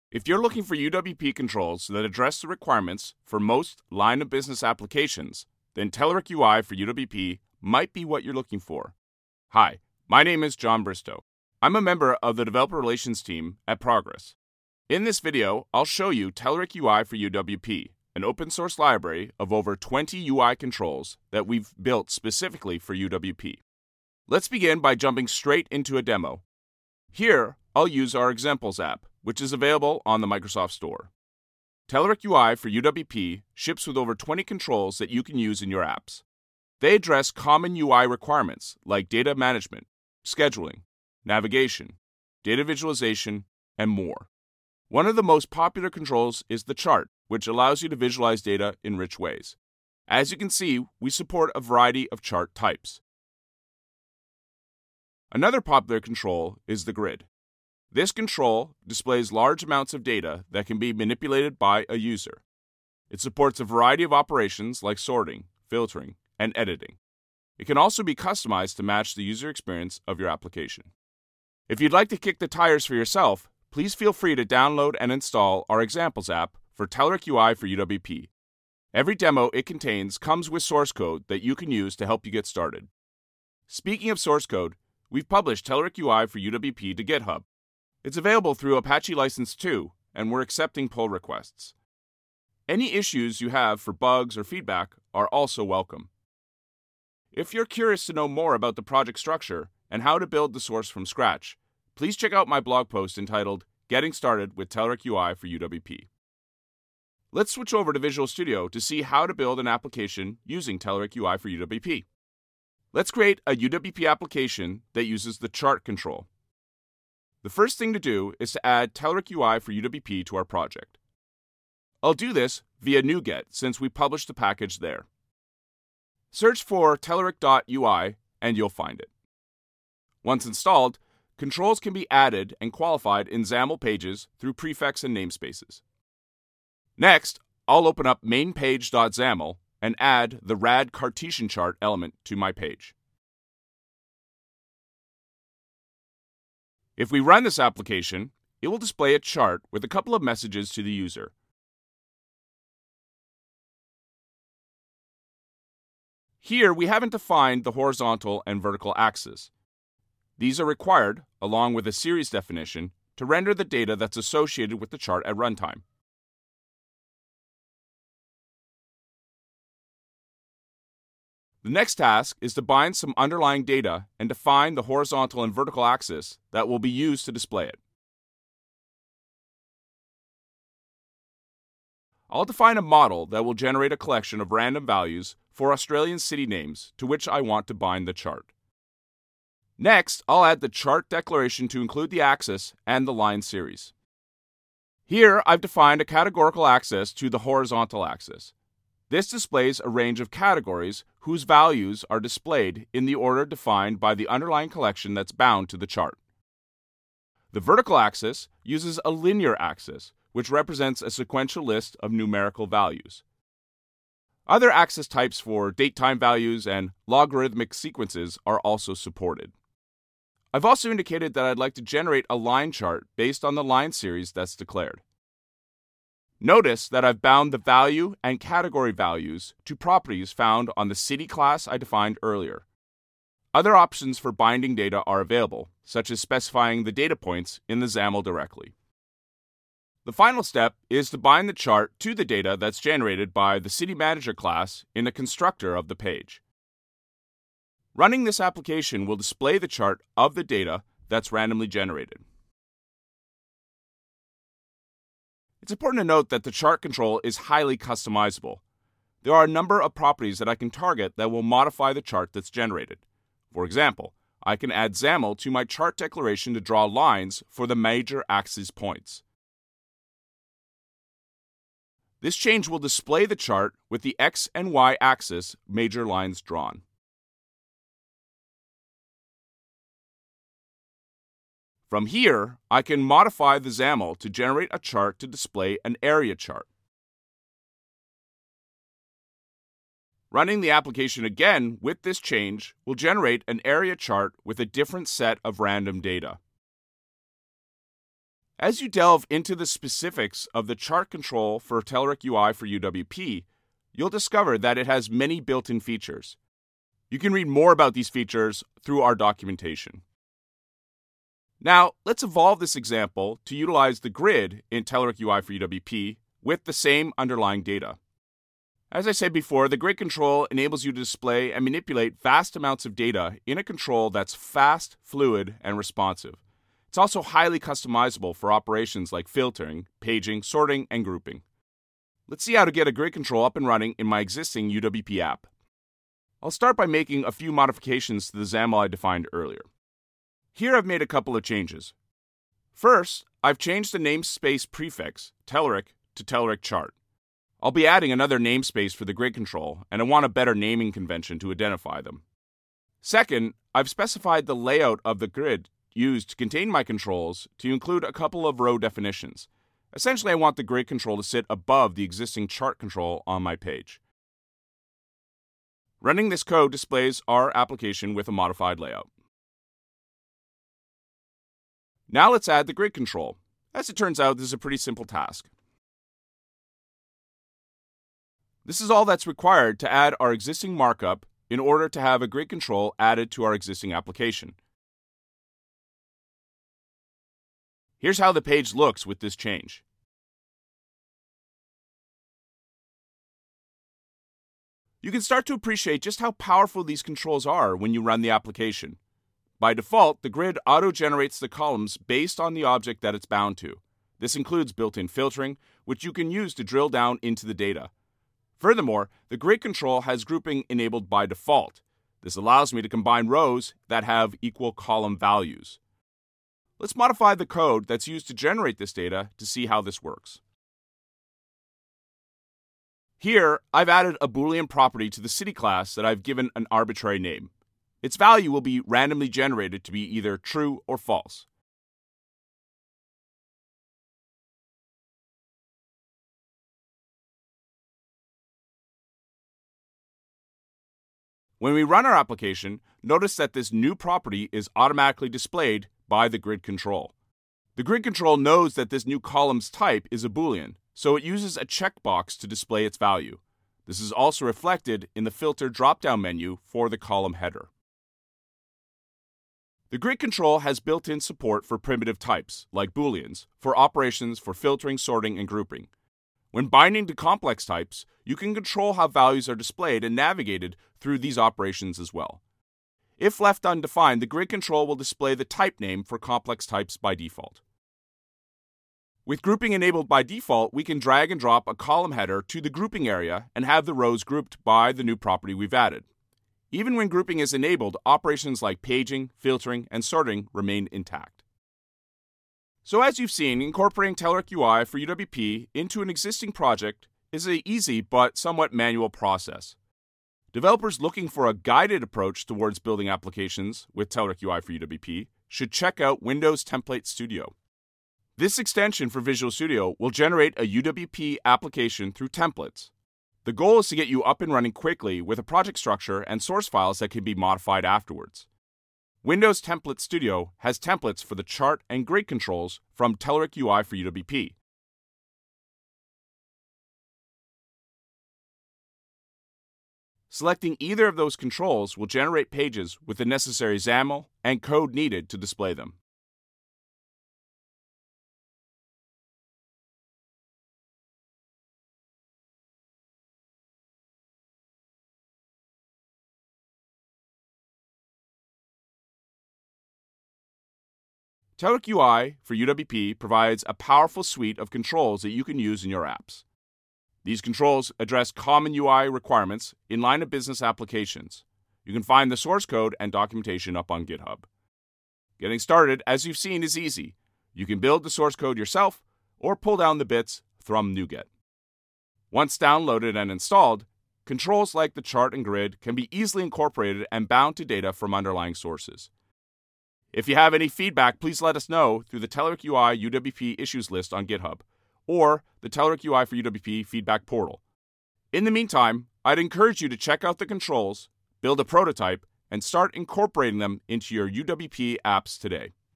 If you're looking for UWP controls that address the requirements for most line of business applications, then Telerik UI for UWP might be what you're looking for. Hi, my name is John Bristow. I'm a member of the Developer Relations team at Progress. In this video, I'll show you Telerik UI for UWP, an open source library of over 20 UI controls that we've built specifically for UWP. Let's begin by jumping straight into a demo. Here, I'll use our Examples app, which is available on the Microsoft Store. Telerik UI for UWP ships with over 20 controls that you can use in your apps. They address common UI requirements like data management, scheduling, navigation, data visualization, and more. One of the most popular controls is the chart, which allows you to visualize data in rich ways. As you can see, we support a variety of chart types. Another popular control is the grid. This control displays large amounts of data that can be manipulated by a user. It supports a variety of operations like sorting, filtering, and editing. It can also be customized to match the user experience of your application. If you'd like to kick the tires for yourself, please feel free to download and install our Examples app for Telerik UI for UWP. Every demo it contains comes with source code that you can use to help you get started. Speaking of source code, we've published Telerik UI for UWP to GitHub. It's available through Apache License 2, and we're accepting pull requests. Any issues you have for bugs or feedback are also welcome. If you're curious to know more about the project structure and how to build the source from scratch, please check out my blog post entitled Getting Started with Telerik UI for UWP. Let's switch over to Visual Studio to see how to build an application using Telerik UI for UWP. Let's create a UWP application that uses the chart control. The first thing to do is to add Telerik UI for UWP to our project. I'll do this via NuGet since we published the package there. Search for telerik.ui and you'll find it. Once installed, controls can be added and qualified in XAML pages through prefix and namespaces. Next, I'll open up mainpage.xaml and add the rad Cartesian chart element to my page. If we run this application, it will display a chart with a couple of messages to the user. Here, we haven't defined the horizontal and vertical axis. These are required, along with a series definition, to render the data that's associated with the chart at runtime. The next task is to bind some underlying data and define the horizontal and vertical axis that will be used to display it. I'll define a model that will generate a collection of random values for Australian city names to which I want to bind the chart. Next, I'll add the chart declaration to include the axis and the line series. Here, I've defined a categorical axis to the horizontal axis. This displays a range of categories whose values are displayed in the order defined by the underlying collection that's bound to the chart. The vertical axis uses a linear axis, which represents a sequential list of numerical values. Other axis types for date-time values and logarithmic sequences are also supported. I've also indicated that I'd like to generate a line chart based on the line series that's declared. Notice that I've bound the value and category values to properties found on the city class I defined earlier. Other options for binding data are available, such as specifying the data points in the XAML directly. The final step is to bind the chart to the data that's generated by the City Manager class in the constructor of the page. Running this application will display the chart of the data that's randomly generated. It's important to note that the chart control is highly customizable. There are a number of properties that I can target that will modify the chart that's generated. For example, I can add XAML to my chart declaration to draw lines for the major axis points. This change will display the chart with the X and Y axis major lines drawn. From here, I can modify the XAML to generate a chart to display an area chart. Running the application again with this change will generate an area chart with a different set of random data. As you delve into the specifics of the chart control for Telerik UI for UWP, you'll discover that it has many built-in features. You can read more about these features through our documentation. Now, let's evolve this example to utilize the grid in Telerik UI for UWP with the same underlying data. As I said before, the grid control enables you to display and manipulate vast amounts of data in a control that's fast, fluid, and responsive. It's also highly customizable for operations like filtering, paging, sorting, and grouping. Let's see how to get a grid control up and running in my existing UWP app. I'll start by making a few modifications to the XAML I defined earlier. Here I've made a couple of changes. First, I've changed the namespace prefix, Telerik, to Telerik chart. I'll be adding another namespace for the grid control, and I want a better naming convention to identify them. Second, I've specified the layout of the grid used to contain my controls to include a couple of row definitions. Essentially, I want the grid control to sit above the existing chart control on my page. Running this code displays our application with a modified layout. Now let's add the grid control. As it turns out, this is a pretty simple task. This is all that's required to add our existing markup in order to have a grid control added to our existing application. Here's how the page looks with this change. You can start to appreciate just how powerful these controls are when you run the application. By default, the grid auto-generates the columns based on the object that it's bound to. This includes built-in filtering, which you can use to drill down into the data. Furthermore, the grid control has grouping enabled by default. This allows me to combine rows that have equal column values. Let's modify the code that's used to generate this data to see how this works. Here, I've added a Boolean property to the city class that I've given an arbitrary name. Its value will be randomly generated to be either true or false. When we run our application, notice that this new property is automatically displayed by the grid control. The grid control knows that this new column's type is a Boolean, so it uses a checkbox to display its value. This is also reflected in the filter drop-down menu for the column header. The grid control has built-in support for primitive types, like Booleans, for operations for filtering, sorting, and grouping. When binding to complex types, you can control how values are displayed and navigated through these operations as well. If left undefined, the grid control will display the type name for complex types by default. With grouping enabled by default, we can drag and drop a column header to the grouping area and have the rows grouped by the new property we've added. Even when grouping is enabled, operations like paging, filtering, and sorting remain intact. So as you've seen, incorporating Telerik UI for UWP into an existing project is an easy but somewhat manual process. Developers looking for a guided approach towards building applications with Telerik UI for UWP should check out Windows Template Studio. This extension for Visual Studio will generate a UWP application through templates. The goal is to get you up and running quickly with a project structure and source files that can be modified afterwards. Windows Template Studio has templates for the chart and grid controls from Telerik UI for UWP. Selecting either of those controls will generate pages with the necessary XAML and code needed to display them. Telerik UI for UWP provides a powerful suite of controls that you can use in your apps. These controls address common UI requirements in line of business applications. You can find the source code and documentation up on GitHub. Getting started, as you've seen, is easy. You can build the source code yourself or pull down the bits from NuGet. Once downloaded and installed, controls like the chart and grid can be easily incorporated and bound to data from underlying sources. If you have any feedback, please let us know through the Telerik UI UWP issues list on GitHub or the Telerik UI for UWP feedback portal. In the meantime, I'd encourage you to check out the controls, build a prototype, and start incorporating them into your UWP apps today.